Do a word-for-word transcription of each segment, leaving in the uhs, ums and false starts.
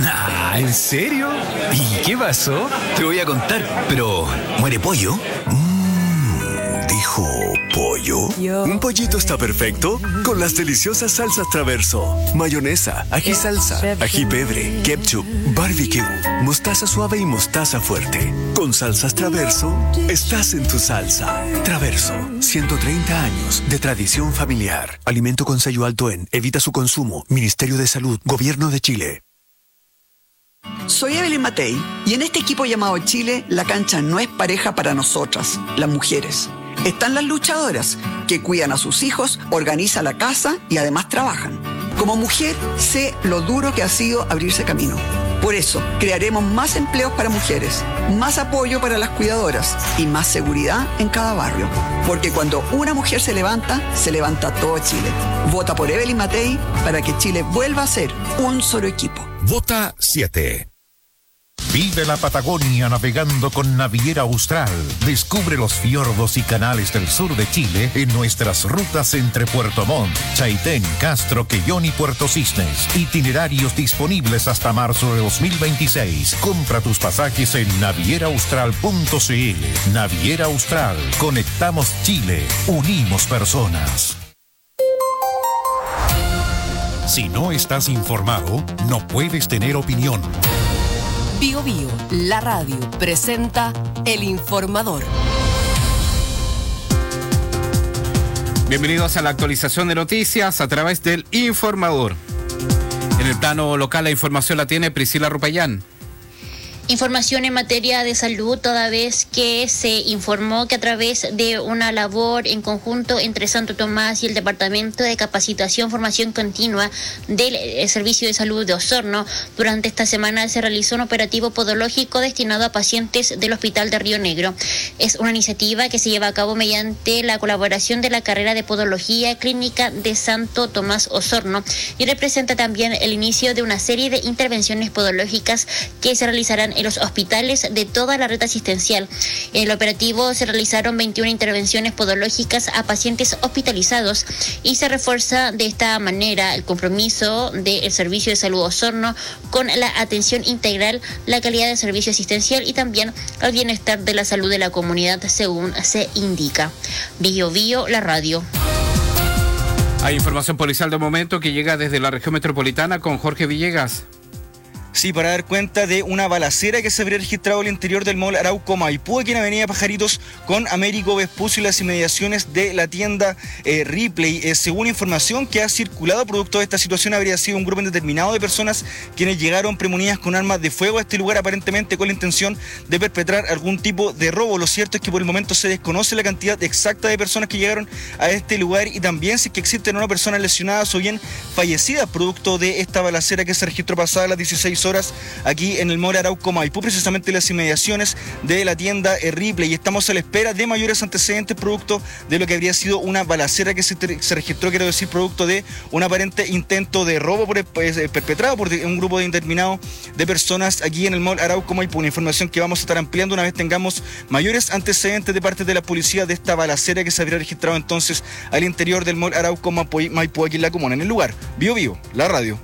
Nah, ¿en serio? ¿Y qué pasó? Te voy a contar, pero ¿muere pollo? Mmm, dijo pollo. Yo. Un pollito está perfecto con las deliciosas salsas Traverso. Mayonesa, ají salsa, ají pebre, ketchup, barbecue, mostaza suave y mostaza fuerte. Con salsas Traverso, estás en tu salsa. Traverso, ciento treinta años de tradición familiar. Alimento con sello alto en Evita su consumo. Ministerio de Salud, Gobierno de Chile. Soy Evelyn Matei y en este equipo llamado Chile, la cancha no es pareja para nosotras, las mujeres. Están las luchadoras, que cuidan a sus hijos, organizan la casa y además trabajan. Como mujer, sé lo duro que ha sido abrirse camino. Por eso, crearemos más empleos para mujeres, más apoyo para las cuidadoras y más seguridad en cada barrio. Porque cuando una mujer se levanta, se levanta todo Chile. Vota por Evelyn Matei para que Chile vuelva a ser un solo equipo. Vota siete. Vive la Patagonia navegando con Naviera Austral. Descubre los fiordos y canales del sur de Chile en nuestras rutas entre Puerto Montt, Chaitén, Castro, Quellón y Puerto Cisnes. Itinerarios disponibles hasta marzo de dos mil veintiséis. Compra tus pasajes en naviera austral punto c l. Naviera Austral. Conectamos Chile. Unimos personas. Si no estás informado, no puedes tener opinión. Bio Bio, la radio, presenta El Informador. Bienvenidos a la actualización de noticias a través del Informador. En el plano local, la información la tiene Priscila Rupayán. Información en materia de salud, toda vez que se informó que a través de una labor en conjunto entre Santo Tomás y el Departamento de Capacitación, Formación Continua del Servicio de Salud de Osorno, durante esta semana se realizó un operativo podológico destinado a pacientes del Hospital de Río Negro. Es una iniciativa que se lleva a cabo mediante la colaboración de la carrera de Podología Clínica de Santo Tomás Osorno y representa también el inicio de una serie de intervenciones podológicas que se realizarán en los hospitales de toda la red asistencial. En el operativo se realizaron veintiuna intervenciones podológicas a pacientes hospitalizados y se refuerza de esta manera el compromiso del Servicio de Salud Osorno con la atención integral, la calidad del servicio asistencial y también el bienestar de la salud de la comunidad, según se indica. Bio Bio, la radio. Hay información policial de momento que llega desde la región metropolitana con Jorge Villegas. Sí, para dar cuenta de una balacera que se habría registrado al interior del mall Arauco Maipú, aquí en Avenida Pajaritos, con Américo Vespucio y las inmediaciones de la tienda eh, Ripley. Eh, según información que ha circulado producto de esta situación, habría sido un grupo indeterminado de personas quienes llegaron premunidas con armas de fuego a este lugar, aparentemente con la intención de perpetrar algún tipo de robo. Lo cierto es que por el momento se desconoce la cantidad exacta de personas que llegaron a este lugar y también si es que existen una personas lesionadas o bien fallecidas producto de esta balacera que se registró pasada las dieciséis horas aquí en el mall Arauco Maipú, precisamente en las inmediaciones de la tienda Ripley, y estamos a la espera de mayores antecedentes producto de lo que habría sido una balacera que se, se registró, quiero decir, producto de un aparente intento de robo por, eh, perpetrado por un grupo de indeterminado de personas aquí en el mall Arauco Maipú. Una información que vamos a estar ampliando una vez tengamos mayores antecedentes de parte de la policía de esta balacera que se habría registrado entonces al interior del mall Arauco Maipú, aquí en la comuna. En el lugar, Bio Bio, la radio.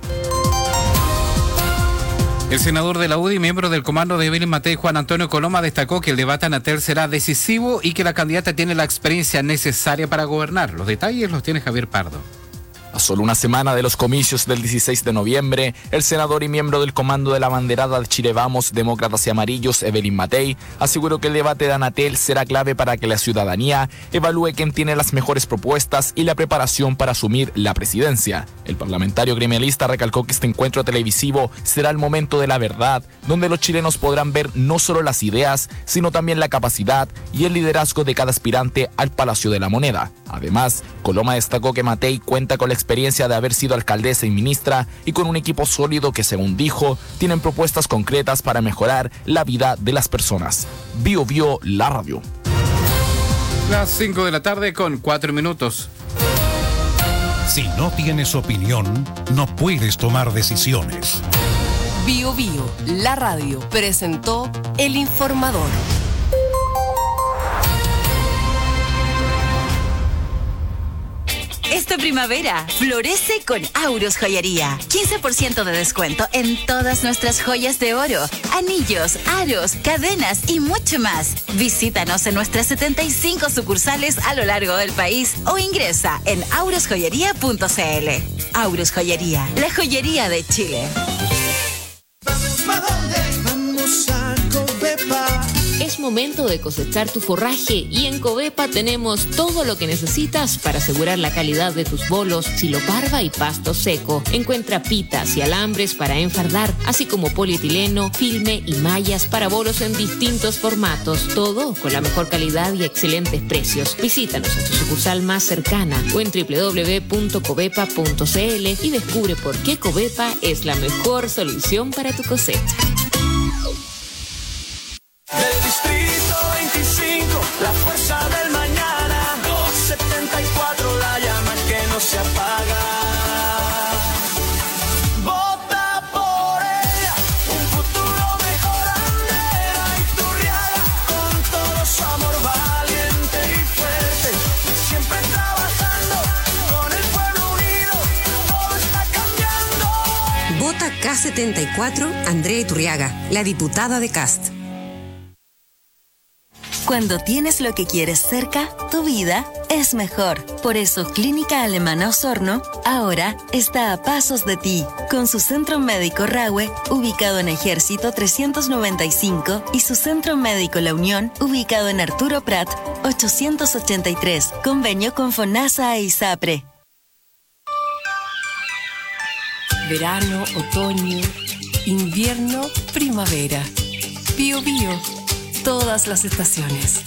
El senador de la U D I, miembro del comando de Evelyn Matei, Juan Antonio Coloma, destacó que el debate Anatel será decisivo y que la candidata tiene la experiencia necesaria para gobernar. Los detalles los tiene Javier Pardo. A solo una semana de los comicios del dieciséis de noviembre, el senador y miembro del comando de la banderada de Chile Vamos, Demócratas y Amarillos, Evelyn Matei, aseguró que el debate de Anatel será clave para que la ciudadanía evalúe quién tiene las mejores propuestas y la preparación para asumir la presidencia. El parlamentario gremialista recalcó que este encuentro televisivo será el momento de la verdad, donde los chilenos podrán ver no solo las ideas, sino también la capacidad y el liderazgo de cada aspirante al Palacio de la Moneda. Además, Coloma destacó que Matei cuenta con la experiencia de haber sido alcaldesa y ministra y con un equipo sólido que, según dijo, tienen propuestas concretas para mejorar la vida de las personas. Bio Bio, la radio. Las cinco de la tarde con cuatro minutos. Si no tienes opinión, no puedes tomar decisiones. Bio Bio, la radio, presentó El Informador. Este esta primavera. Florece con Aurus Joyería. quince por ciento de descuento en todas nuestras joyas de oro, anillos, aros, cadenas y mucho más. Visítanos en nuestras setenta y cinco sucursales a lo largo del país o ingresa en aurus joyería punto c l. Aurus Joyería, la joyería de Chile. Vamos a Covepa. Es momento de cosechar tu forraje y en Covepa tenemos todo lo que necesitas para asegurar la calidad de tus bolos, siloparva y pasto seco. Encuentra pitas y alambres para enfardar, así como polietileno, filme y mallas para bolos en distintos formatos. Todo con la mejor calidad y excelentes precios. Visítanos en tu sucursal más cercana o en doble u doble u doble u punto covepa punto c l y descubre por qué Covepa es la mejor solución para tu cosecha. Del Distrito veinticinco, la fuerza del mañana. doscientos setenta y cuatro, la llama que no se apaga. Vota por ella, un futuro mejor. Andrea Iturriaga, con todo su amor valiente y fuerte. Siempre trabajando, con el pueblo unido, todo está cambiando. Vota K setenta y cuatro, Andrea Iturriaga, la diputada de Cast. Cuando tienes lo que quieres cerca, tu vida es mejor. Por eso Clínica Alemana Osorno ahora está a pasos de ti, con su centro médico Rahue, ubicado en Ejército trescientos noventa y cinco, y su centro médico La Unión, ubicado en Arturo Prat ochocientos ochenta y tres, convenio con FONASA e ISAPRE. Verano, otoño, invierno, primavera. Bio Bio. Todas las estaciones.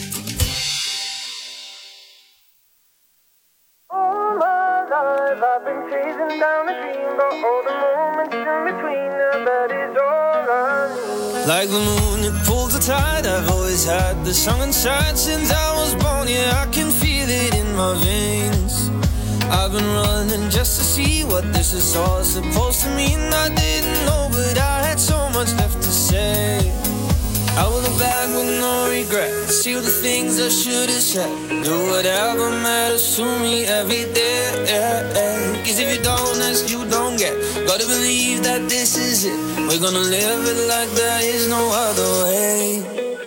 Like the moon, it pulls the tide. I've always had the song inside since I was born. Yeah, I can feel it in my veins. I've been running just to see what this is all supposed to mean. I didn't know, but I had so much left to say. I will look back with no regret. See all the things I should have said. Do whatever matters to me every day. Cause if you don't ask, you don't get. Gotta believe that this is it. We're gonna live it like there is no other way.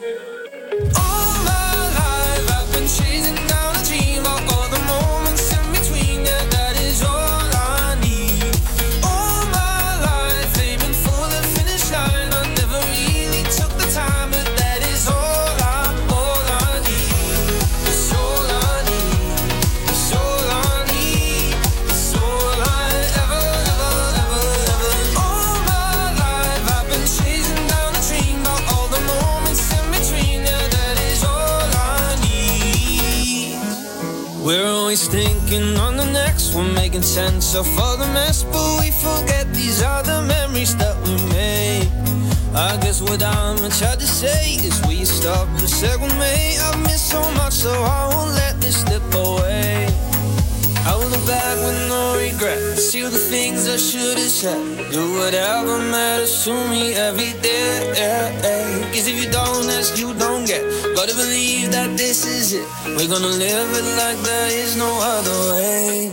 All my life I've been chasing down a dream. All the moments in between, yeah, that is all I need. All my life aiming for the finish line. I never really took the time, but that is all I, all I need. It's all I need. It's all I need. It's all I ever, ever, ever, ever. All my life I've been chasing down a dream. All the moments in between, yeah, that is all I need. We're always thinking on the next one, making sense of all the mess, but we forget these are the memories that we made. I guess what I'm trying to say is we stop the second May. I've missed so much, so I won't let this slip away. I will look back with no regret. See all the things I should have said. Do whatever matters to me every day. Cause if you don't ask, you don't get. Gotta believe that this is it. We're gonna live it like there is no other way.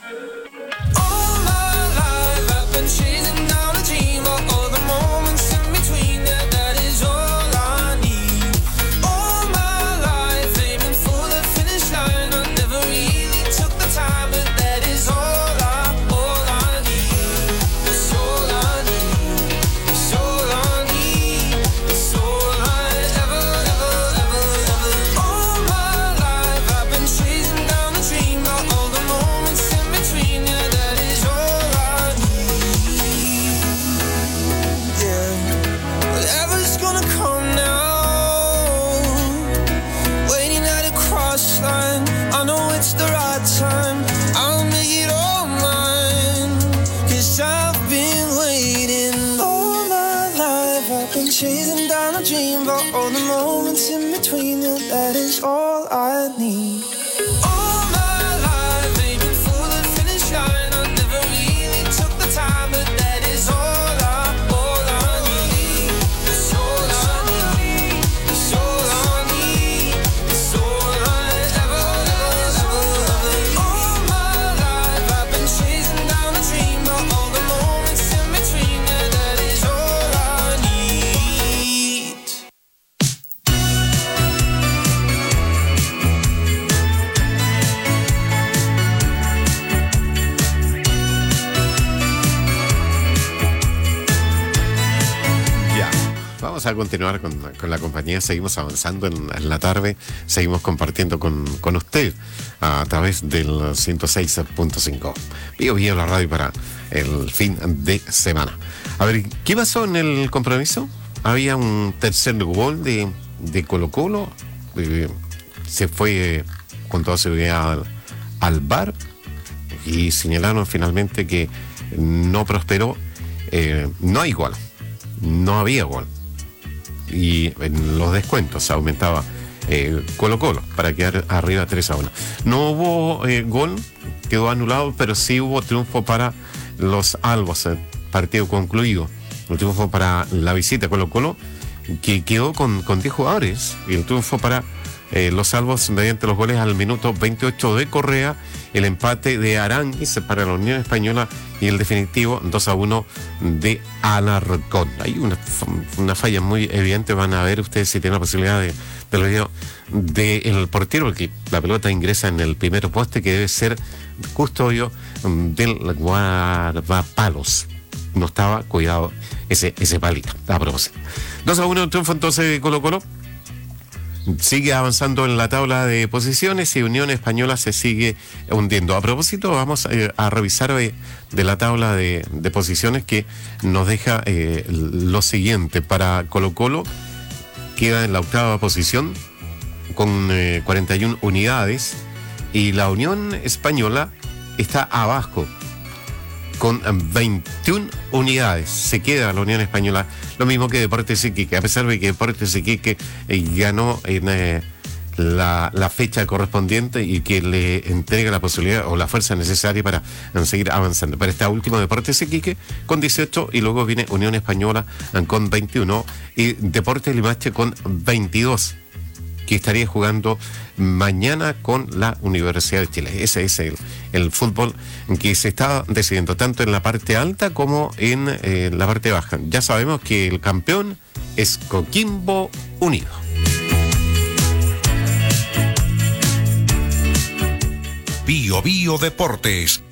All my life I've been chasing down a dream. All the moments in between, yeah, that is all I need. All my life aiming for the finish line. I never really took the time, but that is all I, all I need. It's all I need. It's all I need. It's all I ever, ever, ever, ever. All my life I've been chasing down a dream. All the moments in between, yeah, that is all I need. Yeah, whatever's gonna come now. Waiting at a cross line. I know it's the right time. I'll make it all mine. Cause I've been waiting all my life. I've been chasing down a dream. But all the moments in between, yeah, that is all I need. All my life aiming for the finish line. I never really took the time, but that is all I, all I need. It's all I need. It's all I need. It's all I ever, ever, ever, ever. All my vamos a continuar con, con la compañía, seguimos avanzando en, en la tarde, seguimos compartiendo con, con usted a través del ciento seis punto cinco. Bio Bio la radio para el fin de semana. A ver, ¿qué pasó en el compromiso? Había un tercer gol de, de Colo Colo, eh, se fue eh, con toda seguridad al, al V A R y señalaron finalmente que no prosperó, eh, no hay gol, no había gol. Y en los descuentos aumentaba eh, Colo Colo para quedar arriba tres a uno. No hubo eh, gol, quedó anulado, pero sí hubo triunfo para los albos, el partido concluido. Un triunfo para la visita Colo Colo, que quedó con, con diez jugadores, y el triunfo para eh, los albos mediante los goles al minuto veintiocho de Correa, el empate de Aránguiz para la Unión Española y el definitivo dos a uno de Alarcón. Hay una, una falla muy evidente, van a ver ustedes si tienen la posibilidad de, del video del portero, porque la pelota ingresa en el primer poste, que debe ser custodio del guardapalos. No estaba cuidado ese, ese palito, a propósito. dos a uno, triunfo entonces de Colo Colo. Sigue avanzando en la tabla de posiciones y Unión Española se sigue hundiendo. A propósito, vamos a, a revisar eh, de la tabla de, de posiciones, que nos deja eh, lo siguiente. Para Colo Colo queda en la octava posición con eh, cuarenta y una unidades, y la Unión Española está abajo con veintiuna unidades. Se queda la Unión Española, lo mismo que Deportes Iquique, a pesar de que Deportes Iquique eh, ganó en eh, la, la fecha correspondiente y que le entrega la posibilidad o la fuerza necesaria para eh, seguir avanzando. Pero está último Deportes Iquique con dieciocho, y luego viene Unión Española eh, con veintiuno y Deportes Limache con veintidós, que estaría jugando mañana con la Universidad de Chile. Ese es el, el fútbol que se está decidiendo tanto en la parte alta como en eh, la parte baja. Ya sabemos que el campeón es Coquimbo Unido. Bio Bio Deportes.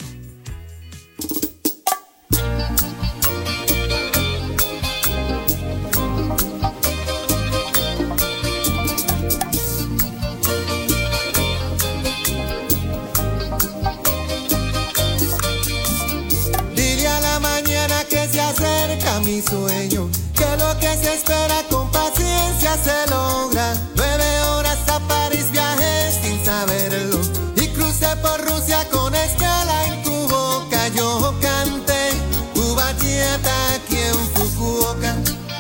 Mi sueño, que lo que se espera con paciencia se logra. Nueve horas a París viajé sin saberlo, y crucé por Rusia con escala en tu boca. Yo canté Ubatieta aquí en Fukuoka.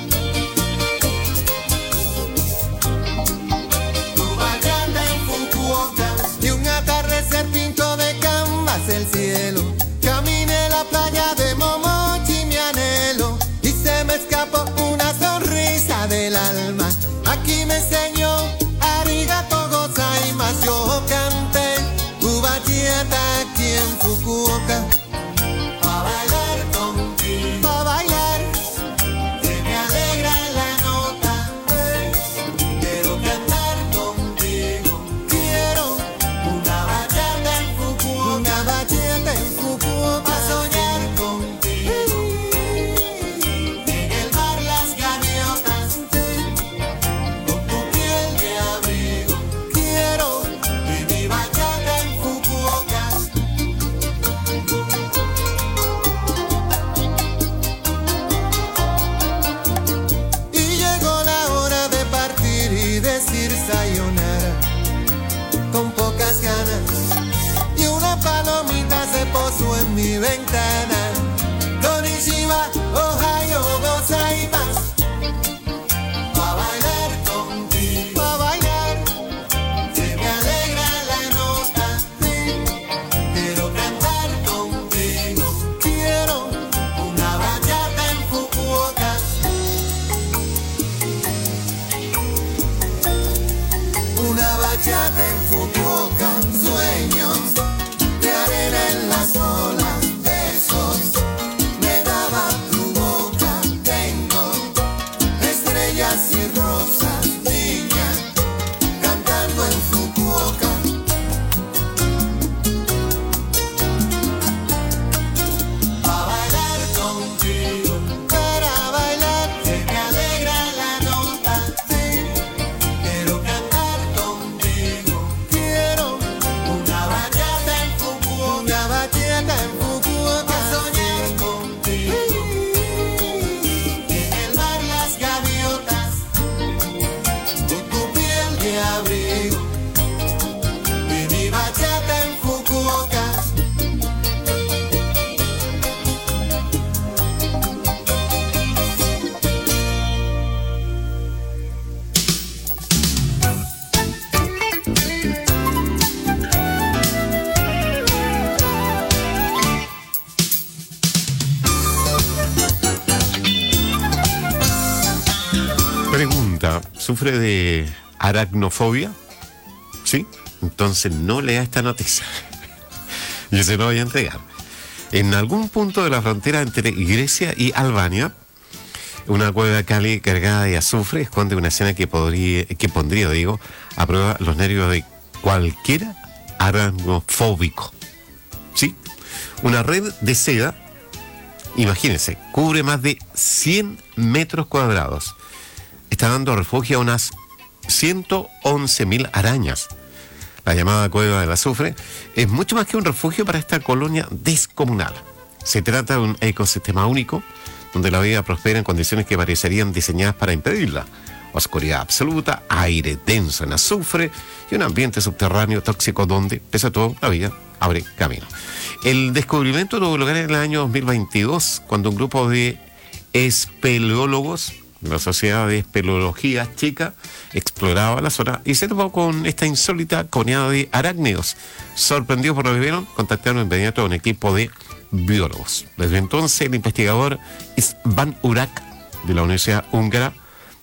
Ubatieta en Fukuoka. Y un atardecer pintó de canvas el cielo. Caminé la playa de Momochi, mi anhelo. Se me escapó una sonrisa del alma. Aquí me enseñó arigato gozaimasu. Yo canté Ubatieta aquí en Fukuoka. Pa' bailar contigo, pa' bailar. Se me pregunta, ¿sufre de aracnofobia? ¿Sí? Entonces no lea esta noticia. Yo se lo voy a entregar. En algún punto de la frontera entre Grecia y Albania, una cueva de Cali cargada de azufre esconde una escena que, podría, que pondría, digo, a prueba los nervios de cualquiera aracnofóbico. ¿Sí? Una red de seda, imagínense, cubre más de cien metros cuadrados. Está dando refugio a unas ciento once mil arañas. La llamada Cueva del Azufre es mucho más que un refugio para esta colonia descomunal. Se trata de un ecosistema único donde la vida prospera en condiciones que parecerían diseñadas para impedirla. Oscuridad absoluta, aire denso en azufre y un ambiente subterráneo tóxico donde, pese a todo, la vida abre camino. El descubrimiento tuvo lugar en el año dos mil veintidós, cuando un grupo de espeleólogos de la Sociedad de Espeleología Chica exploraba la zona y se topó con esta insólita colonia de arácnidos. Sorprendidos por lo que vieron, contactaron de inmediato a un equipo de biólogos. Desde entonces, el investigador István Urak, de la Universidad Húngara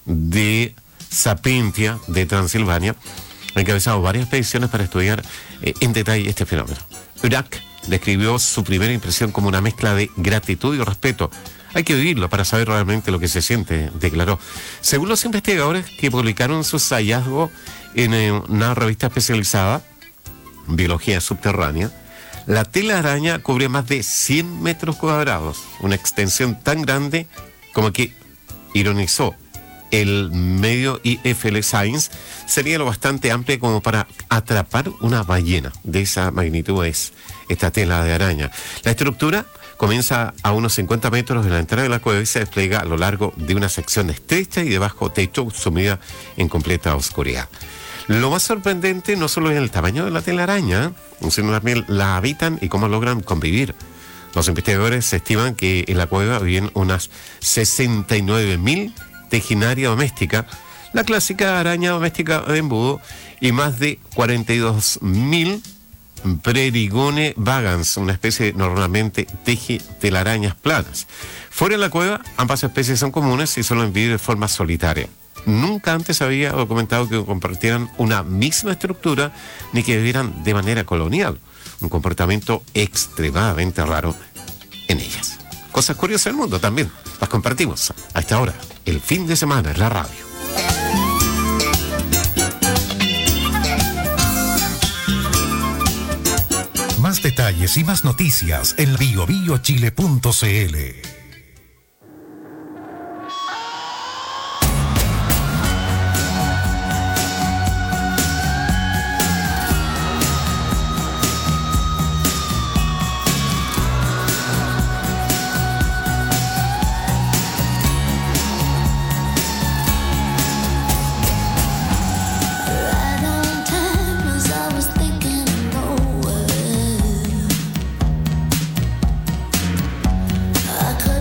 de Sapientia de Transilvania, ha encabezado varias expediciones para estudiar eh, en detalle este fenómeno. Urak describió su primera impresión como una mezcla de gratitud y respeto. Hay que vivirlo para saber realmente lo que se siente, declaró. Según los investigadores que publicaron sus hallazgos en una revista especializada, Biología Subterránea, la telaraña cubre más de cien metros cuadrados, una extensión tan grande como que, ironizó el medio I F L Science, sería lo bastante amplia como para atrapar una ballena. De esa magnitud es esta tela de araña. La estructura comienza a unos cincuenta metros de la entrada de la cueva y se despliega a lo largo de una sección estrecha y de bajo techo sumida en completa oscuridad. Lo más sorprendente no solo es el tamaño de la telaraña, sino también la habitan y cómo logran convivir. Los investigadores estiman que en la cueva viven unas sesenta y nueve mil Tejinaria doméstica, la clásica araña doméstica de embudo, y más de cuarenta y dos mil Prerigone vagans, una especie normalmente teje telarañas planas. Fuera de la cueva, ambas especies son comunes y suelen vivir de forma solitaria. Nunca antes había documentado que compartieran una misma estructura ni que vivieran de manera colonial, un comportamiento extremadamente raro en ellas. Cosas curiosas del mundo también las compartimos a esta hora, el fin de semana en la radio. Más detalles y más noticias en bio bio chile punto c l. I could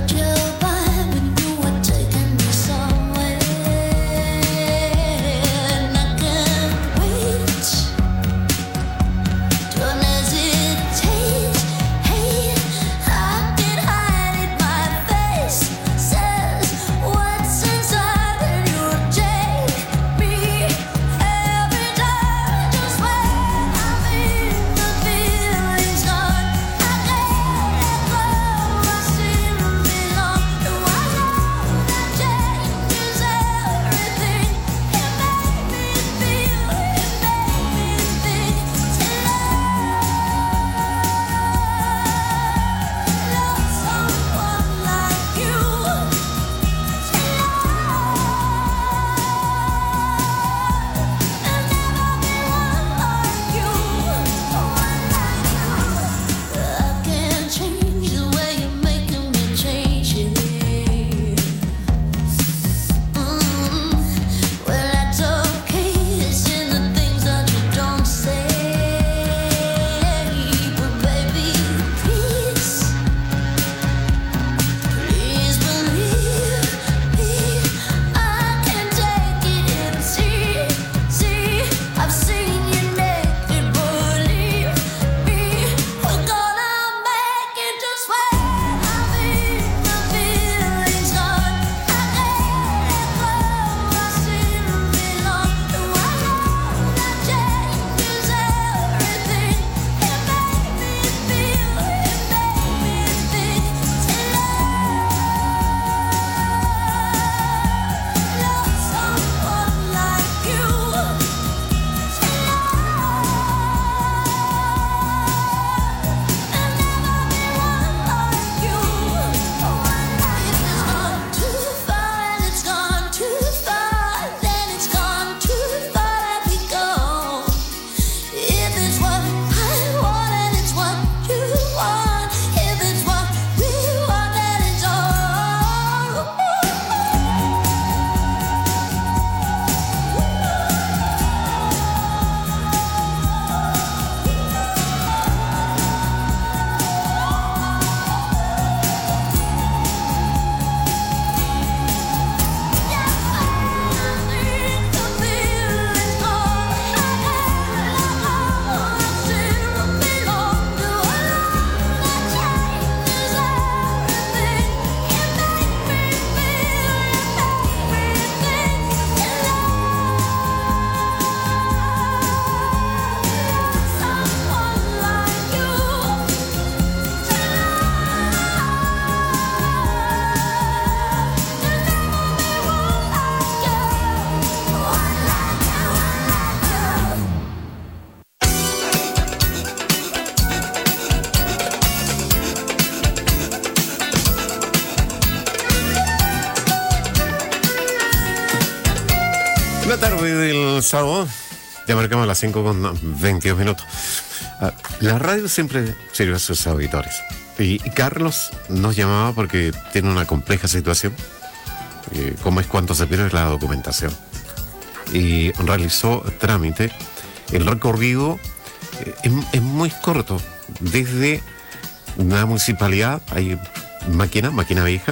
La tarde del sábado, ya marcamos las cinco con veintidós minutos. La radio siempre sirve a sus auditores. Y Carlos nos llamaba porque tiene una compleja situación, eh, como es cuando se pierde la documentación. Y realizó trámite. El recorrido eh, es, es muy corto. Desde una municipalidad, hay máquina, máquina vieja,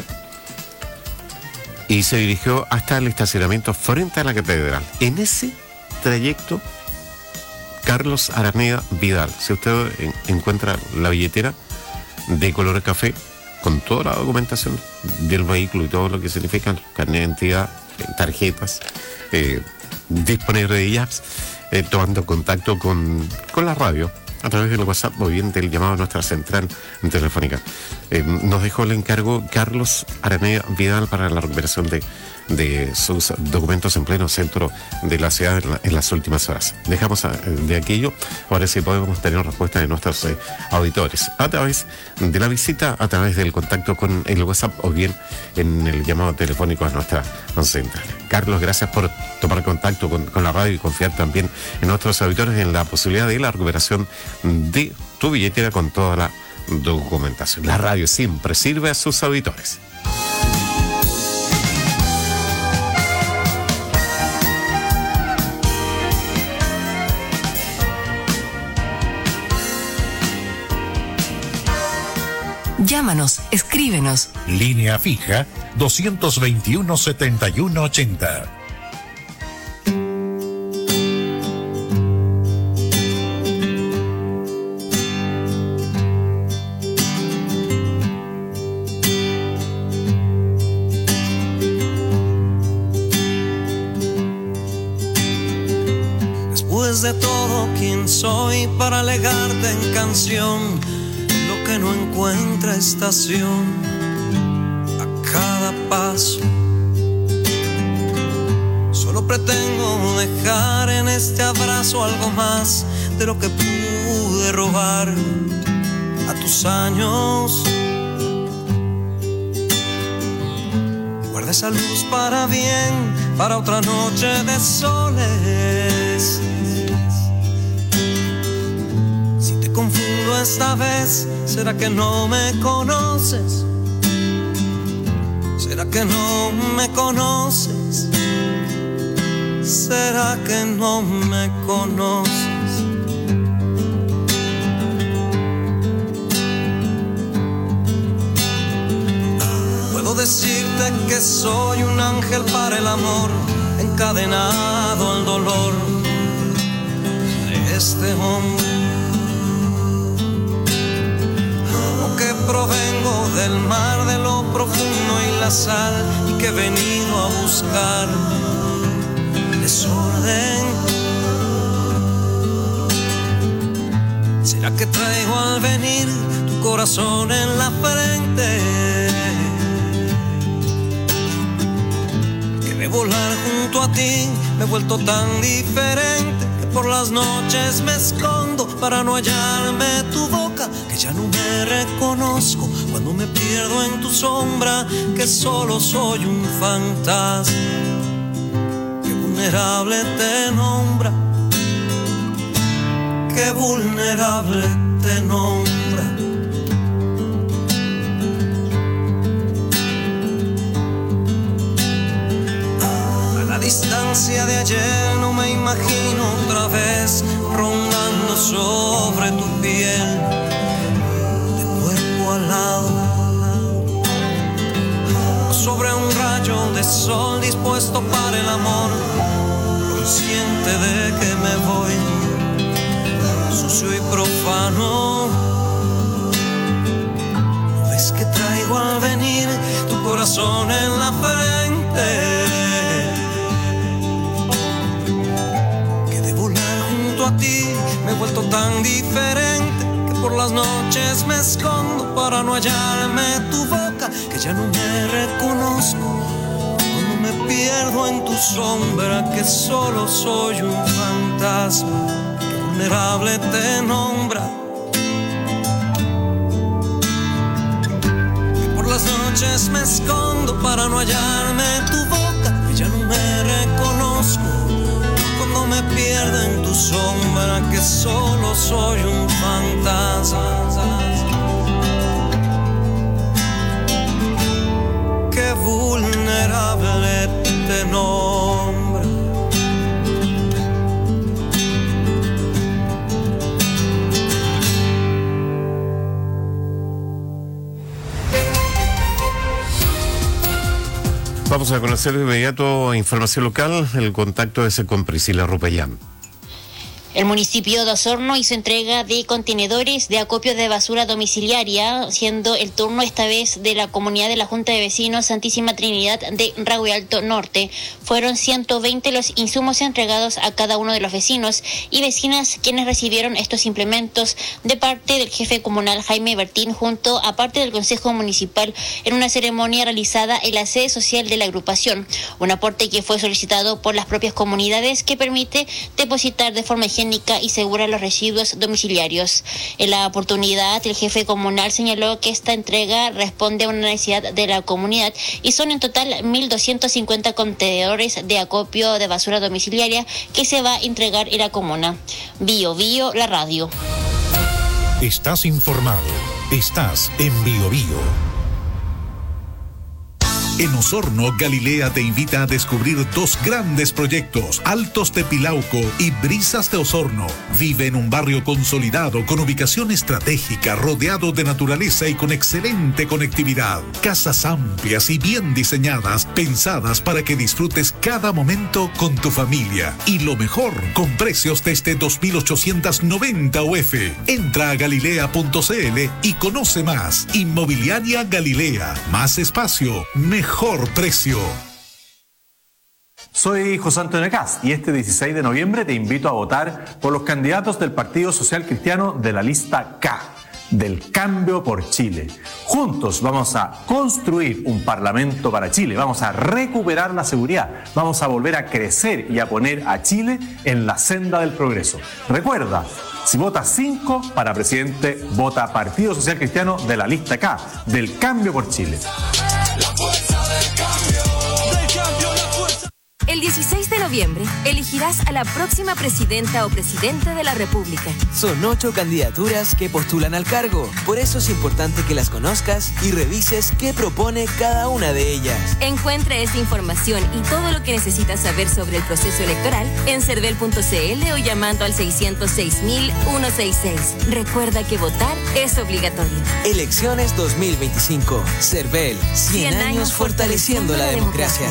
y se dirigió hasta el estacionamiento frente a la catedral. En ese trayecto, Carlos Araneda Vidal, si usted en, encuentra la billetera de color café con toda la documentación del vehículo y todo lo que significa, carnet de identidad, tarjetas, eh, disponer de ellas, eh, tomando contacto con, con la radio a través del WhatsApp o bien del llamado a nuestra central telefónica. Eh, nos dejó el encargo Carlos Araneda Vidal para la recuperación de, de sus documentos en pleno centro de la ciudad en, la, en las últimas horas. Dejamos a, de aquello, ahora sí podemos tener respuesta de nuestros eh, auditores a través de la visita, a través del contacto con el WhatsApp o bien en el llamado telefónico a nuestra central. Carlos, gracias por tomar contacto con, con la radio y confiar también en nuestros auditores en la posibilidad de la recuperación de tu billetera con toda la documentación. La radio siempre sirve a sus auditores. Llámanos, escríbenos. Línea fija dos veintiuno, setenta y uno ochenta. Después de todo, ¿quién soy para alegarte en canción lo que no encuentra estación a cada paso? Solo pretendo dejar en este abrazo algo más de lo que pude robar a tus años. Guarda esa luz para bien, para otra noche de soles. Si te confundo esta vez, ¿será que no me conoces? ¿Será que no me conoces? ¿Será que no me conoces? Puedo decirte que soy un ángel para el amor, encadenado al dolor de este hombre. Que provengo del mar, de lo profundo y la sal, y que he venido a buscar desorden. ¿Será que traigo al venir tu corazón en la frente? Que de volar junto a ti me he vuelto tan diferente que por las noches me escondo para no hallarme tu boca, que ya no me reconozco cuando me pierdo en tu sombra, que solo soy un fantasma que vulnerable te nombra, que vulnerable te nombra. A la distancia de ayer no me imagino otra vez rondando sobre tu piel, al lado, sobre un rayo de sol dispuesto para el amor, consciente de que me voy sucio y profano. ¿No ves que traigo al venir tu corazón en la frente? Que de volar junto a ti me he vuelto tan diferente, por las noches me escondo para no hallarme tu boca, que ya no me reconozco cuando me pierdo en tu sombra, que solo soy un fantasma que vulnerable te nombra. Que por las noches me escondo para no hallarme tu boca, que ya no me reconozco reconozco cuando me pierdo en tu sombra, que solo soy un fantasma. Qué vulnerable te nombra. Vamos a conocer de inmediato información local. El contacto es con Priscila Rupellán. El municipio de Osorno hizo entrega de contenedores de acopio de basura domiciliaria, siendo el turno esta vez de la comunidad de la Junta de Vecinos Santísima Trinidad de Rahue Alto Norte. Fueron ciento veinte los insumos entregados a cada uno de los vecinos y vecinas quienes recibieron estos implementos de parte del jefe comunal Jaime Bertín junto a parte del Consejo Municipal en una ceremonia realizada en la sede social de la agrupación. Un aporte que fue solicitado por las propias comunidades que permite depositar de forma higiénica y segura los residuos domiciliarios. En la oportunidad, el jefe comunal señaló que esta entrega responde a una necesidad de la comunidad y son en total mil doscientos cincuenta contenedores de acopio de basura domiciliaria que se va a entregar en la comuna. Bio Bio, la radio. Estás informado. Estás en Bio Bio. En Osorno, Galilea te invita a descubrir dos grandes proyectos, Altos de Pilauco y Brisas de Osorno. Vive en un barrio consolidado con ubicación estratégica, rodeado de naturaleza y con excelente conectividad. Casas amplias y bien diseñadas, pensadas para que disfrutes cada momento con tu familia. Y lo mejor, con precios desde dos mil ochocientos noventa U F. Entra a galilea punto c l y conoce más. Inmobiliaria Galilea. Más espacio, mejor. Mejor precio. Soy José Antonio Cast y este dieciséis de noviembre te invito a votar por los candidatos del Partido Social Cristiano de la lista K, del Cambio por Chile. Juntos vamos a construir un parlamento para Chile, vamos a recuperar la seguridad, vamos a volver a crecer y a poner a Chile en la senda del progreso. Recuerda, si votas cinco para presidente, vota Partido Social Cristiano de la lista K, del Cambio por Chile. El dieciséis de noviembre elegirás a la próxima presidenta o presidente de la República. Son ocho candidaturas que postulan al cargo. Por eso es importante que las conozcas y revises qué propone cada una de ellas. Encuentra esta información y todo lo que necesitas saber sobre el proceso electoral en cervel punto c l o llamando al seiscientos seis mil ciento sesenta y seis. Recuerda que votar es obligatorio. Elecciones dos mil veinticinco. Cervel, cien años fortaleciendo la democracia.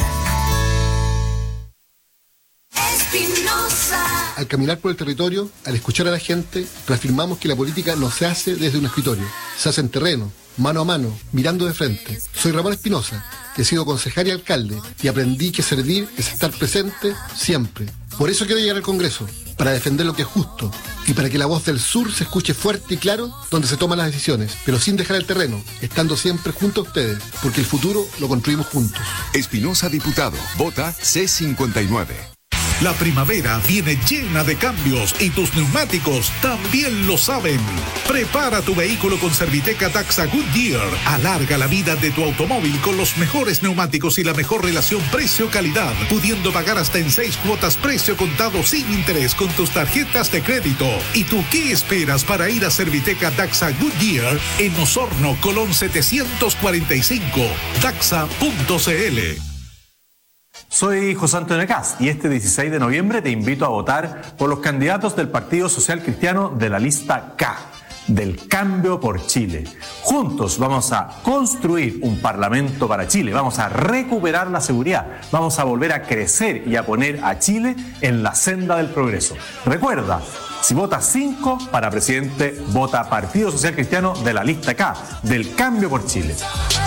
Al caminar por el territorio, al escuchar a la gente, reafirmamos que la política no se hace desde un escritorio, se hace en terreno, mano a mano, mirando de frente. Soy Ramón Espinosa, he sido concejal y alcalde, y aprendí que servir es estar presente siempre. Por eso quiero llegar al Congreso, para defender lo que es justo, y para que la voz del sur se escuche fuerte y claro donde se toman las decisiones, pero sin dejar el terreno, estando siempre junto a ustedes, porque el futuro lo construimos juntos. Espinosa diputado, vota C cincuenta y nueve. La primavera viene llena de cambios y tus neumáticos también lo saben. Prepara tu vehículo con Serviteca Daxa Goodyear. Alarga la vida de tu automóvil con los mejores neumáticos y la mejor relación precio-calidad, pudiendo pagar hasta en seis cuotas precio contado sin interés con tus tarjetas de crédito. ¿Y tú qué esperas para ir a Serviteca Daxa Goodyear en Osorno, Colón setecientos cuarenta y cinco? Daxa punto c l. Soy José Antonio Cast y este dieciséis de noviembre te invito a votar por los candidatos del Partido Social Cristiano de la lista K, del Cambio por Chile. Juntos vamos a construir un parlamento para Chile, vamos a recuperar la seguridad, vamos a volver a crecer y a poner a Chile en la senda del progreso. Recuerda, si votas cinco para presidente, vota Partido Social Cristiano de la lista K, del Cambio por Chile.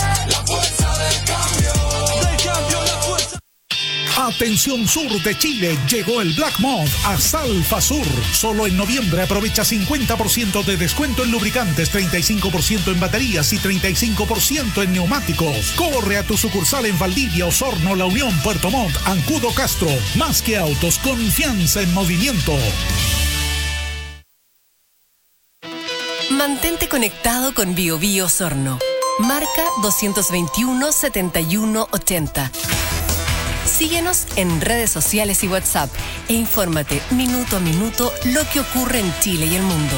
Atención sur de Chile, llegó el Black Month a Salfa Sur. Solo en noviembre aprovecha cincuenta por ciento de descuento en lubricantes, treinta y cinco por ciento en baterías y treinta y cinco por ciento en neumáticos. Corre a tu sucursal en Valdivia, Osorno, La Unión, Puerto Montt, Ancudo, Castro. Más que autos, confianza en movimiento. Mantente conectado con Bio Bio Osorno. Marca dos veintiuno, setenta y uno, ochenta. Síguenos en redes sociales y WhatsApp e infórmate minuto a minuto lo que ocurre en Chile y el mundo.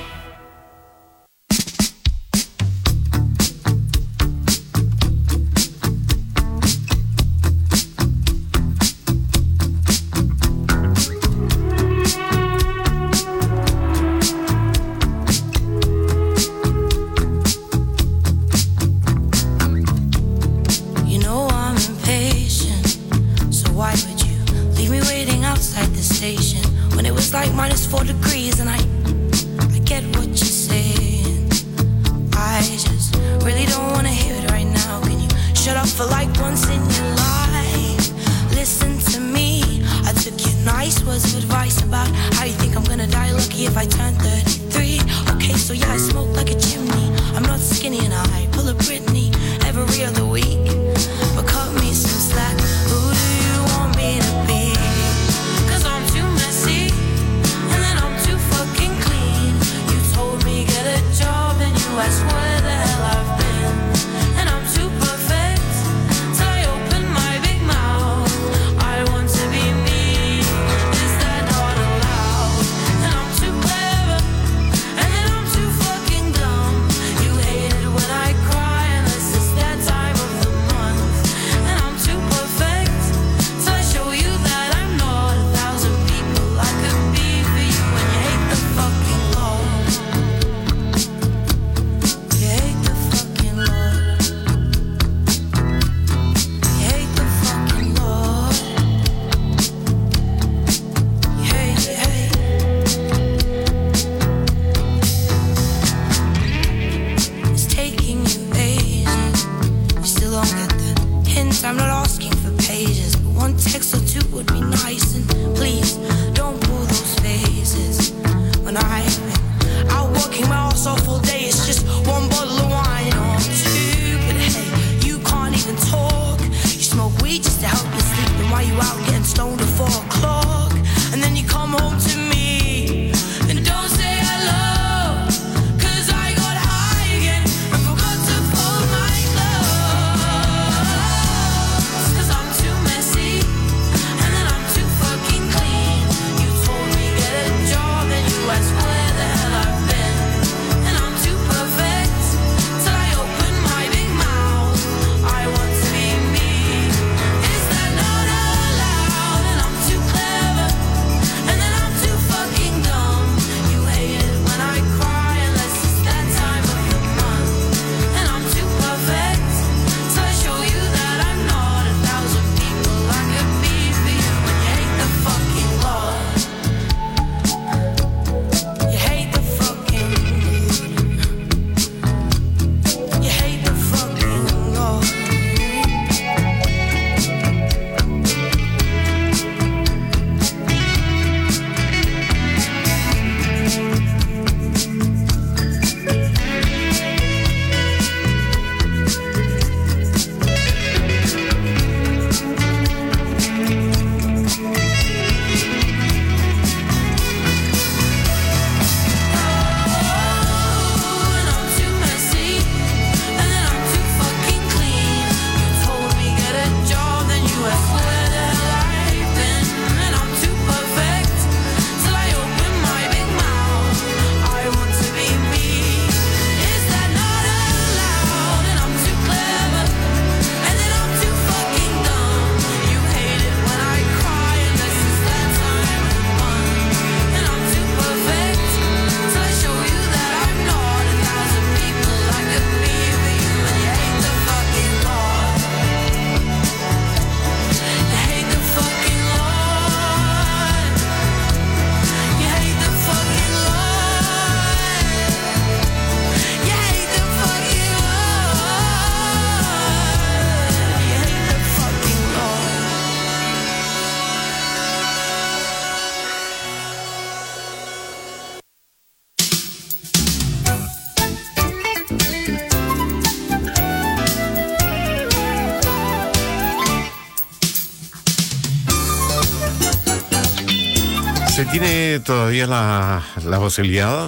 ¿Se tiene todavía la, la posibilidad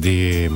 de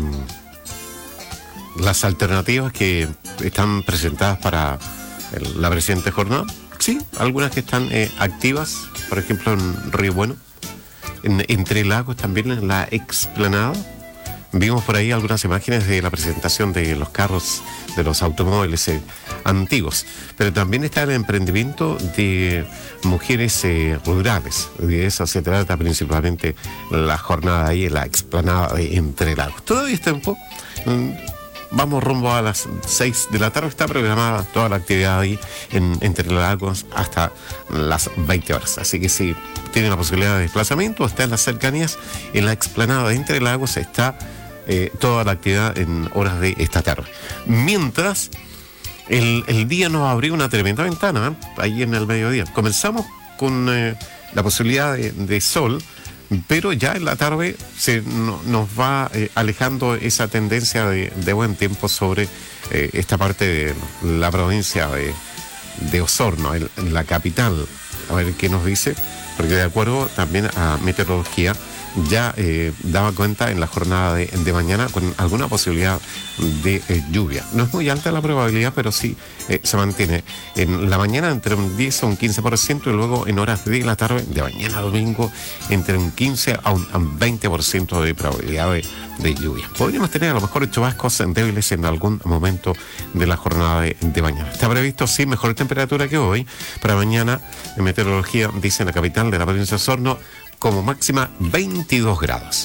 las alternativas que están presentadas para el, la presente jornada? Sí, algunas que están eh, activas, por ejemplo en Río Bueno, en, entre lagos también en la explanada. Vimos por ahí algunas imágenes de la presentación de los carros, de los automóviles eh, antiguos, pero también está el emprendimiento de mujeres eh, rurales. De eso se trata principalmente la jornada ahí en la explanada de Entre Lagos. Todavía es tiempo. Vamos rumbo a las seis de la tarde. Está programada toda la actividad ahí en Entre Lagos hasta las veinte horas. Así que si tienen la posibilidad de desplazamiento, está en las cercanías, en la explanada de Entre Lagos está eh, toda la actividad en horas de esta tarde. Mientras, el, el día nos abrió una tremenda ventana, ¿eh? Ahí en el mediodía. Comenzamos con eh, la posibilidad de, de sol, pero ya en la tarde se no, nos va eh, alejando esa tendencia de, de buen tiempo sobre eh, esta parte de la provincia de, de Osorno, en, en la capital. A ver qué nos dice, porque de acuerdo también a meteorología ya eh, daba cuenta en la jornada de, de mañana con alguna posibilidad de eh, lluvia. No es muy alta la probabilidad, pero sí eh, se mantiene en la mañana entre un diez a un quince por ciento y luego en horas de la tarde, de mañana a domingo, entre un quince a un veinte por ciento de probabilidad de, de lluvia. Podríamos tener a lo mejor chubascos débiles en algún momento de la jornada de, de mañana. Está previsto, sí, mejor temperatura que hoy. Para mañana, en meteorología, dice en la capital de la provincia de Osorno, como máxima veintidós grados.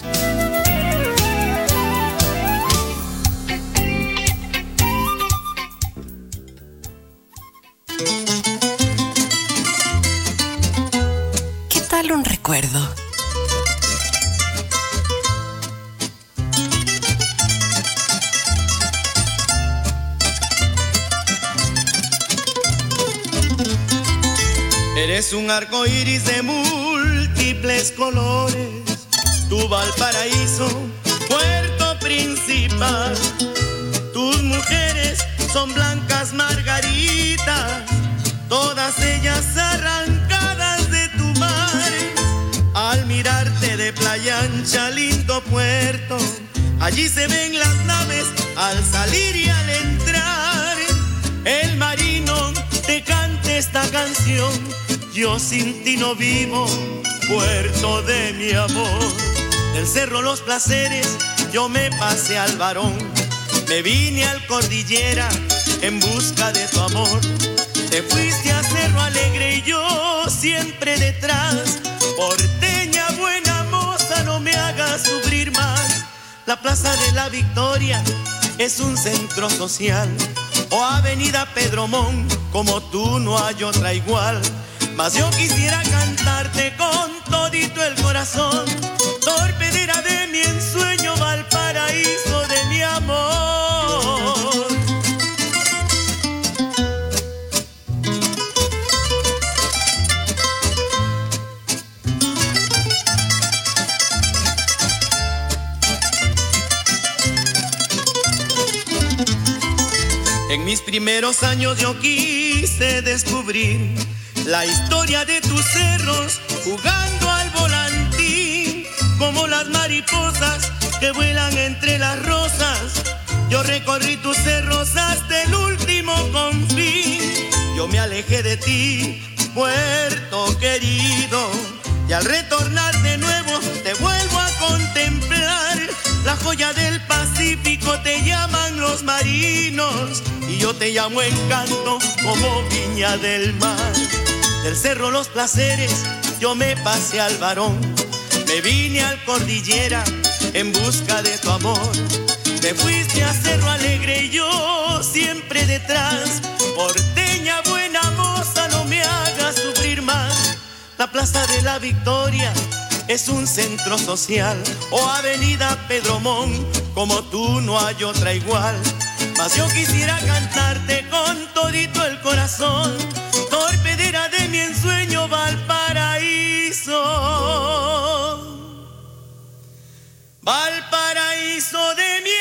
¿Qué tal un recuerdo? Eres un arco iris de múltiples colores, tu Valparaíso, puerto principal. Tus mujeres son blancas margaritas, todas ellas arrancadas de tu mar. Al mirarte de playa ancha, lindo puerto, allí se ven las naves al salir y al entrar. El marino te canta esta canción, yo sin ti no vivo, puerto de mi amor. Del cerro Los Placeres yo me pasé al Barón, me vine al Cordillera en busca de tu amor. Te fuiste a Cerro Alegre y yo siempre detrás. Porteña buena moza, no me hagas sufrir más. La Plaza de la Victoria es un centro social, o Avenida Pedro Mon, como tú no hay otra igual. Mas yo quisiera cantarte con todito el corazón, torpedera de mi ensueño, Valparaíso de mi amor. En mis primeros años yo quise descubrir la historia de tus cerros, jugando al volantín, como las mariposas que vuelan entre las rosas. Yo recorrí tus cerros hasta el último confín. Yo me alejé de ti, puerto querido, y al retornar de nuevo te vuelvo a contemplar. La joya del Pacífico te llaman los marinos, y yo te llamo Encanto, como Viña del Mar. Del cerro Los Placeres yo me pasé al Barón, me vine al Cordillera en busca de tu amor. Te fuiste a Cerro Alegre y yo siempre detrás. Porteña buena moza, no me hagas sufrir más. La Plaza de la Victoria es un centro social, o Avenida Pedro Mon, como tú no hay otra igual. Mas yo quisiera cantarte con todito el corazón, torpedera de mi ensueño, Valparaíso, Valparaíso de mi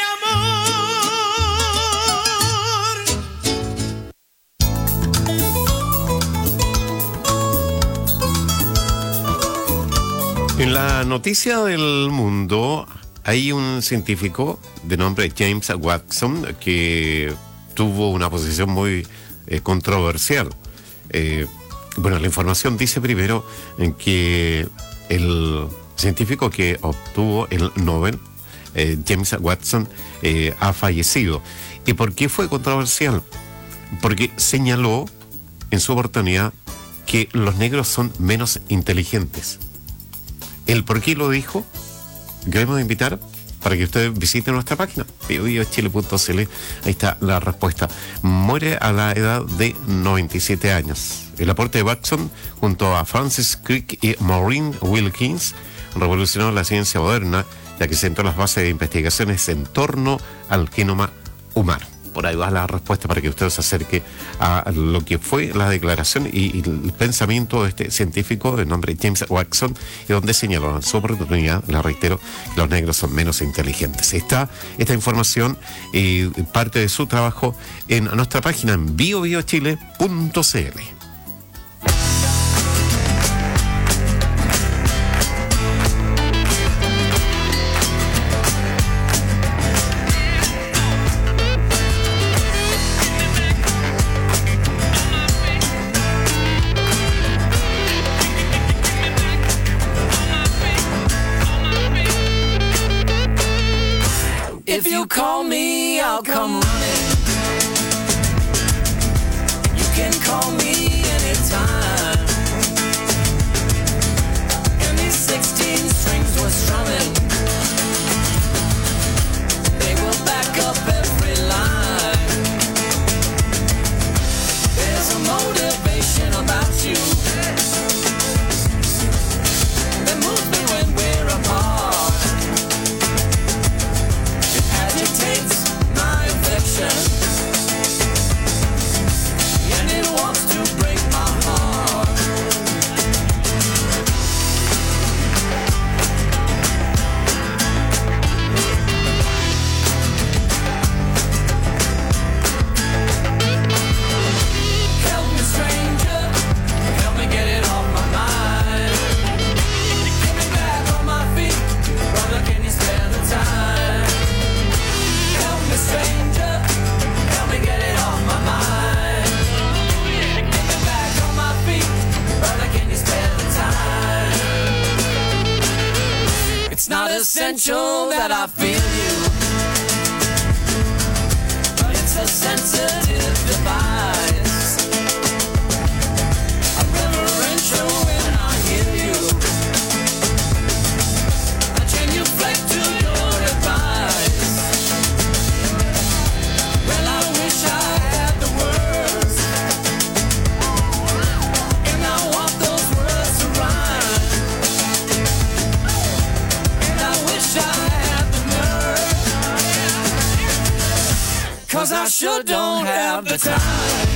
amor. En la noticia del mundo hay un científico de nombre James Watson que tuvo una posición muy eh, controversial. Eh, bueno, la información dice primero en que el científico que obtuvo el Nobel, eh, James Watson, eh, ha fallecido. ¿Y por qué fue controversial? Porque señaló en su oportunidad que los negros son menos inteligentes. ¿El por qué lo dijo? Queremos invitar para que ustedes visiten nuestra página, bio bio chile punto c l. Ahí está la respuesta. Muere a la edad de noventa y siete años. El aporte de Watson, junto a Francis Crick y Maureen Wilkins, revolucionó la ciencia moderna, ya que sentó las bases de investigaciones en torno al genoma humano. Por ahí va la respuesta para que usted se acerque a lo que fue la declaración y, y el pensamiento de este científico de nombre James Watson, y donde señaló en su oportunidad, la reitero, que los negros son menos inteligentes. Está esta información y parte de su trabajo en nuestra página en bio bio chile punto c l. If you call me, I'll come running. You can call me anytime. And these sixteen strings were strumming. They will back up every line. There's a motivation about you that moves me when we're apart. Agitates my affection, and it wants to break my heart. Help me, stranger, help me get it off my mind. Get me back on my feet, brother, can you spare the time? Stranger, help me get it off my mind. Get me back on my feet, brother, can you spare the time? It's not essential that I feel you, but it's a sensitive device. I'm reverential when I hear you. I genuflect to your advice. Well, I wish I had the words, and I want those words to rhyme. And I wish I had the nerve, 'cause I sure don't have the time.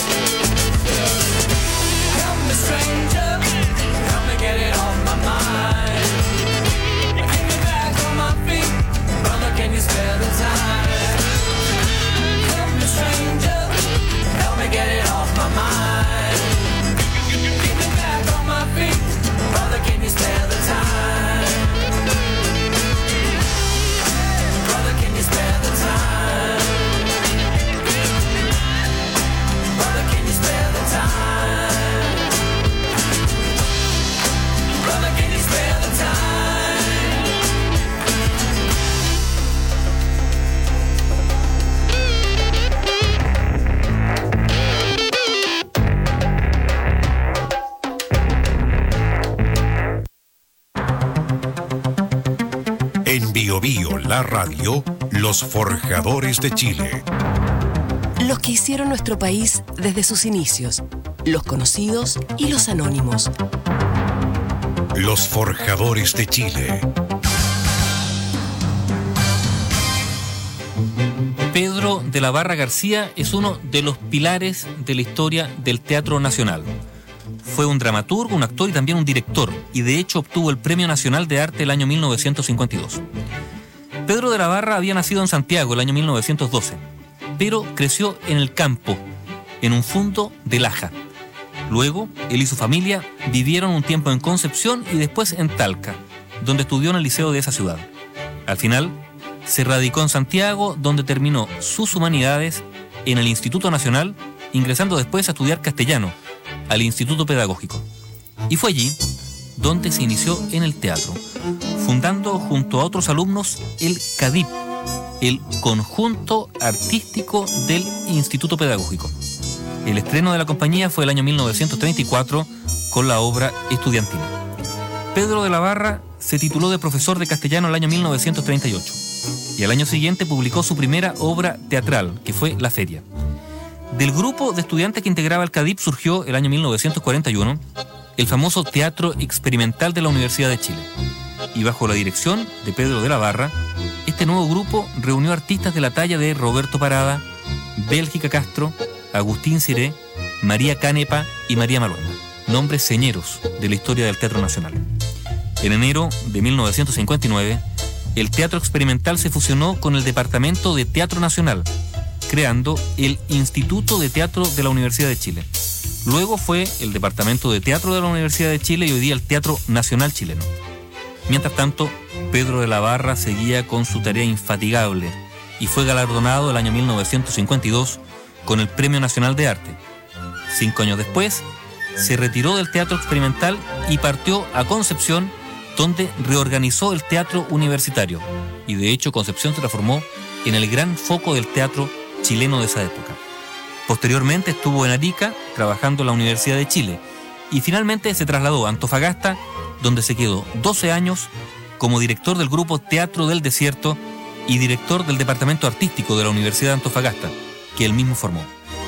Help me, stranger, help me get it off my mind. Get me back on my feet, brother, can you spare the time? Stranger, help me get it off my mind. Get me back on my feet, brother, can you spare the time? Brother, can you spare the time? Brother, can you spare the time? Brother, can you spare the time? En Bio Bio, la radio, los forjadores de Chile. Los que hicieron nuestro país desde sus inicios, los conocidos y los anónimos. Los forjadores de Chile. Pedro de la Barra García es uno de los pilares de la historia del Teatro Nacional. Fue un dramaturgo, un actor y también un director, y de hecho obtuvo el Premio Nacional de Arte el año mil novecientos cincuenta y dos. Pedro de la Barra había nacido en Santiago el año mil novecientos doce, pero creció en el campo, en un fundo de Laja. Luego, él y su familia vivieron un tiempo en Concepción y después en Talca, donde estudió en el liceo de esa ciudad. Al final, se radicó en Santiago, donde terminó sus humanidades en el Instituto Nacional, ingresando después a estudiar castellano, al Instituto Pedagógico. Y fue allí donde se inició en el teatro, fundando junto a otros alumnos el CADIP, el Conjunto Artístico del Instituto Pedagógico. El estreno de la compañía fue el año mil novecientos treinta y cuatro con la obra estudiantil. Pedro de la Barra se tituló de profesor de castellano el año mil novecientos treinta y ocho y al año siguiente publicó su primera obra teatral, que fue La Feria. Del grupo de estudiantes que integraba el CADIP surgió el año mil novecientos cuarenta y uno el famoso Teatro Experimental de la Universidad de Chile. Y bajo la dirección de Pedro de la Barra, este nuevo grupo reunió artistas de la talla de Roberto Parada, Bélgica Castro, Agustín Ciré, María Canepa y María Maluenda, nombres señeros de la historia del Teatro Nacional. En enero de mil novecientos cincuenta y nueve, el Teatro Experimental se fusionó con el Departamento de Teatro Nacional, creando el Instituto de Teatro de la Universidad de Chile. Luego fue el Departamento de Teatro de la Universidad de Chile y hoy día el Teatro Nacional Chileno. Mientras tanto, Pedro de la Barra seguía con su tarea infatigable y fue galardonado el año mil novecientos cincuenta y dos con el Premio Nacional de Arte. Cinco años después, se retiró del teatro experimental y partió a Concepción, donde reorganizó el teatro universitario. Y de hecho, Concepción se transformó en el gran foco del teatro chileno de esa época. Posteriormente estuvo en Arica, trabajando en la Universidad de Chile, y finalmente se trasladó a Antofagasta, donde se quedó doce años como director del grupo Teatro del Desierto y director del Departamento Artístico de la Universidad de Antofagasta, que él mismo formó.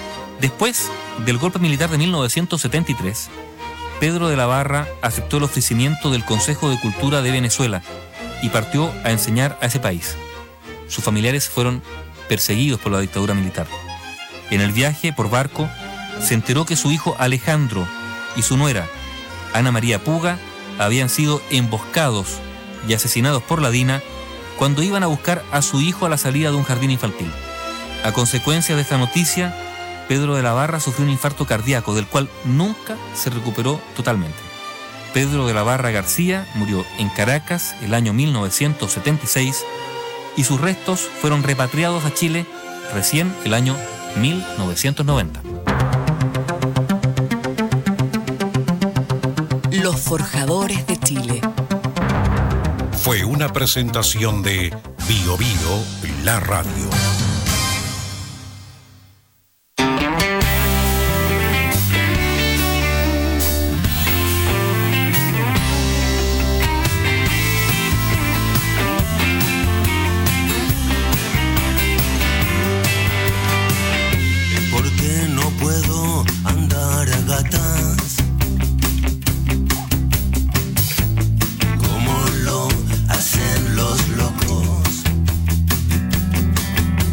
Después del golpe militar de mil novecientos setenta y tres, Pedro de la Barra aceptó el ofrecimiento del Consejo de Cultura de Venezuela y partió a enseñar a ese país. Sus familiares fueron perseguidos por la dictadura militar. En el viaje por barco, se enteró que su hijo Alejandro y su nuera, Ana María Puga, habían sido emboscados y asesinados por la DINA cuando iban a buscar a su hijo a la salida de un jardín infantil. A consecuencia de esta noticia, Pedro de la Barra sufrió un infarto cardíaco del cual nunca se recuperó totalmente. Pedro de la Barra García murió en Caracas el año mil novecientos setenta y seis y sus restos fueron repatriados a Chile recién el año mil novecientos noventa. Los Forjadores de Chile. Fue una presentación de Bio Bio, la radio. Como lo hacen los locos.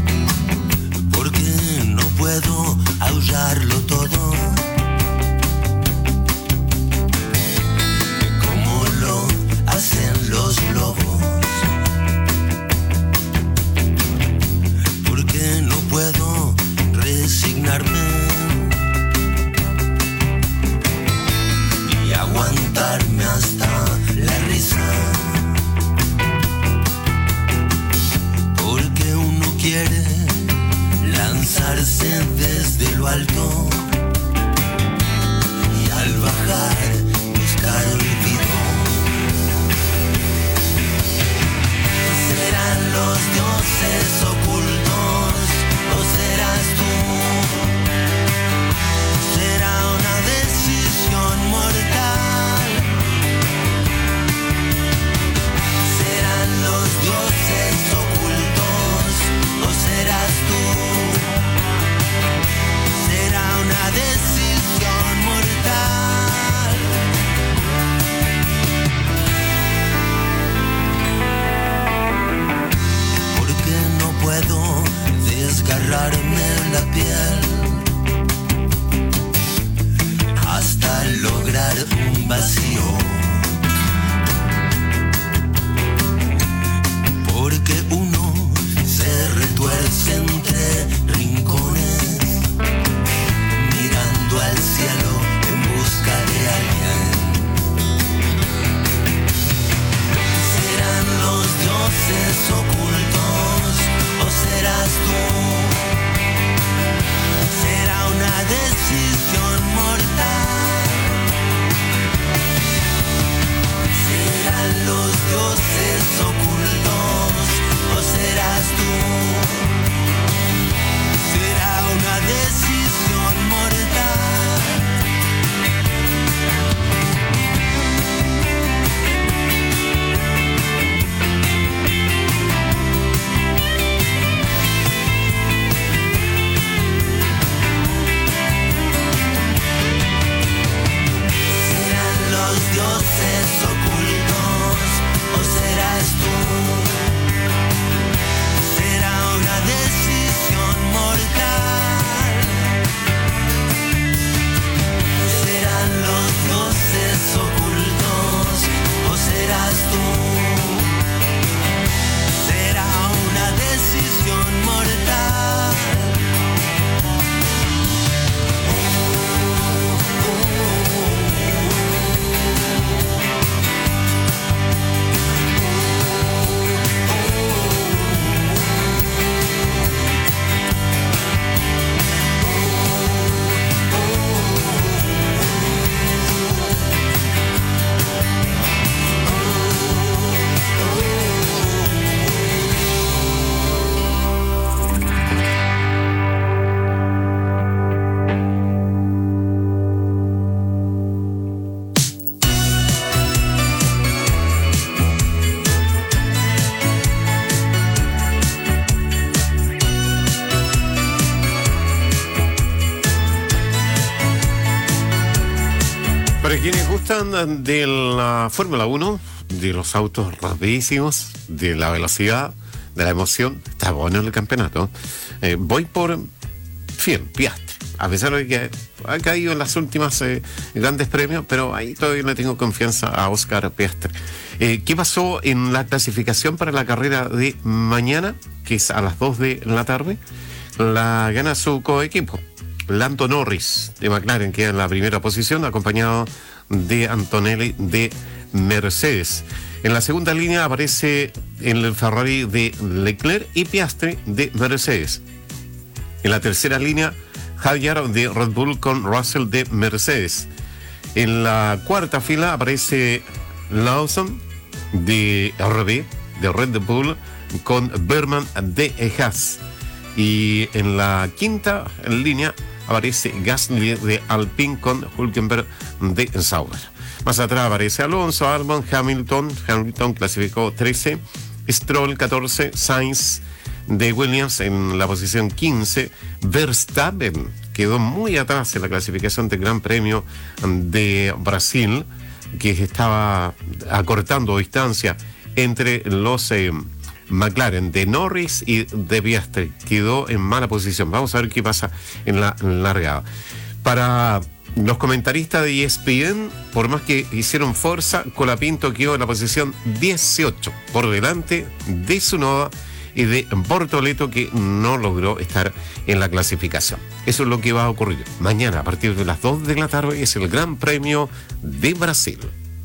para quienes gustan de la Fórmula uno, de los autos rapidísimos, de la velocidad, de la emoción, está bueno el campeonato. Eh, voy por Fiat, Piastri. A pesar de que ha caído en las últimas eh, grandes premios, pero ahí todavía le tengo confianza a Oscar Piastri. Eh, ¿Qué pasó en la clasificación para la carrera de mañana, que es a las dos de la tarde? La gana su coequipo, Lando Norris de McLaren, queda en la primera posición, acompañado de Antonelli de Mercedes. En la segunda línea aparece el Ferrari de Leclerc y Piastri de Mercedes. En la tercera línea, Hadjar de Red Bull con Russell de Mercedes. En la cuarta fila aparece Lawson de R B, de Red Bull, con Berman de Haas. Y en la quinta línea aparece Gasly de Alpine con Hülkenberg de Sauber. Más atrás aparece Alonso, Albon, Hamilton. Hamilton clasificó trece, Stroll catorce, Sainz de Williams en la posición quince, Verstappen quedó muy atrás en la clasificación del Gran Premio de Brasil, que estaba acortando distancia entre los eh, McLaren de Norris y de Piastri. Quedó en mala posición. Vamos a ver qué pasa en la largada. Para los comentaristas de E S P N, por más que hicieron fuerza, Colapinto quedó en la posición dieciocho, por delante de Tsunoda y de Bortoleto, que no logró estar en la clasificación. Eso es lo que va a ocurrir mañana a partir de las dos de la tarde. Es el Gran Premio de Brasil.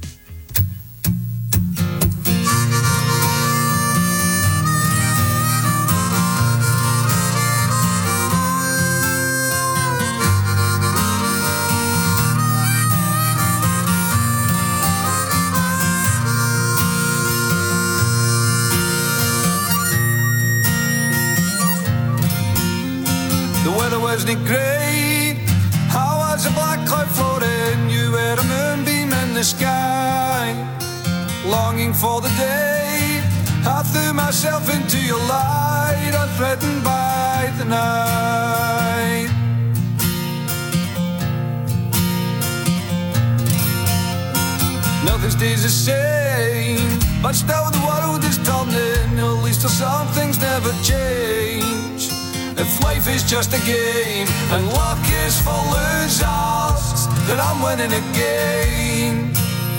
Wasn't it great? How was a black cloud floating? You were a moonbeam in the sky, longing for the day I threw myself into your light, unthreatened by the night. Nothing stays the same, but still the world is turning. At least some things never change. If life is just a game and luck is for losers, then I'm winning again.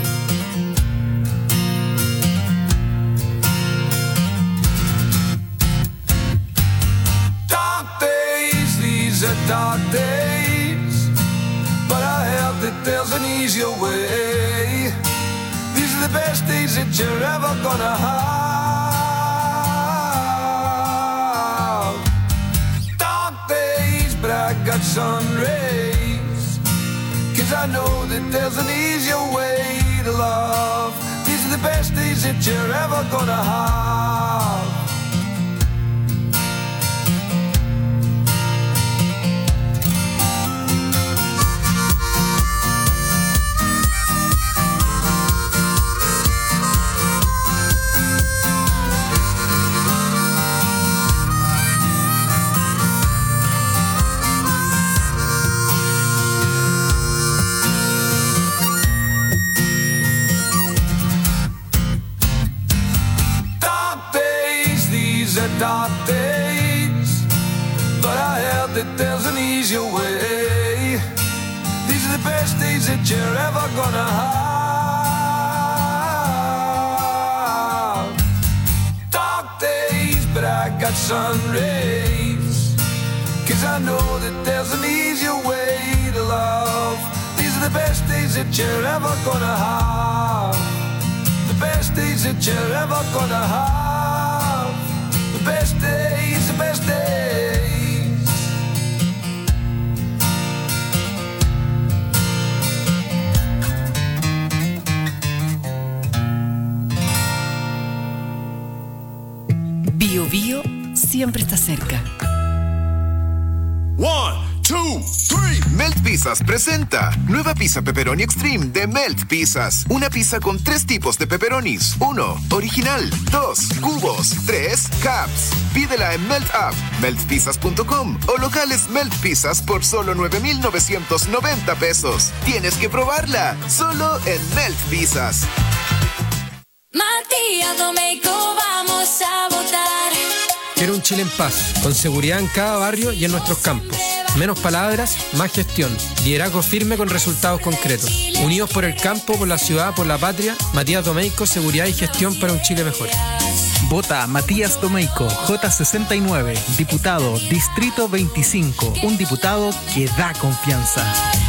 Dark days, these are dark days, but I heard that there's an easier way. These are the best days that you're ever gonna have. But I got sun rays, 'cause I know that there's an easier way to love. These are the best days that you're ever gonna have. Dark days, but I heard that there's an easier way. These are the best days that you're ever gonna have. Dark days, but I got sun rays, 'cause I know that there's an easier way to love. These are the best days that you're ever gonna have. The best days that you're ever gonna have. Best days, the best days. Bio Bio siempre está cerca. One, two, three, milk Pizzas presenta nueva pizza pepperoni extreme de Melt Pizzas. Una pizza con tres tipos de pepperonis. uno. Original. dos. Cubos. tres. Caps. Pídela en Melt App, melt pizzas punto com o locales Melt Pizzas por solo nueve mil novecientos noventa pesos. Tienes que probarla, solo en Melt Pizzas. Matías Domeyko, vamos a votar. Quiero un Chile en paz, con seguridad en cada barrio y en nuestros campos. Menos palabras, más gestión. Liderazgo firme con resultados concretos. Unidos por el campo, por la ciudad, por la patria. Matías Domeyko, seguridad y gestión para un Chile mejor. Vota Matías Domeyko, J sesenta y nueve, diputado, Distrito veinticinco. Un diputado que da confianza.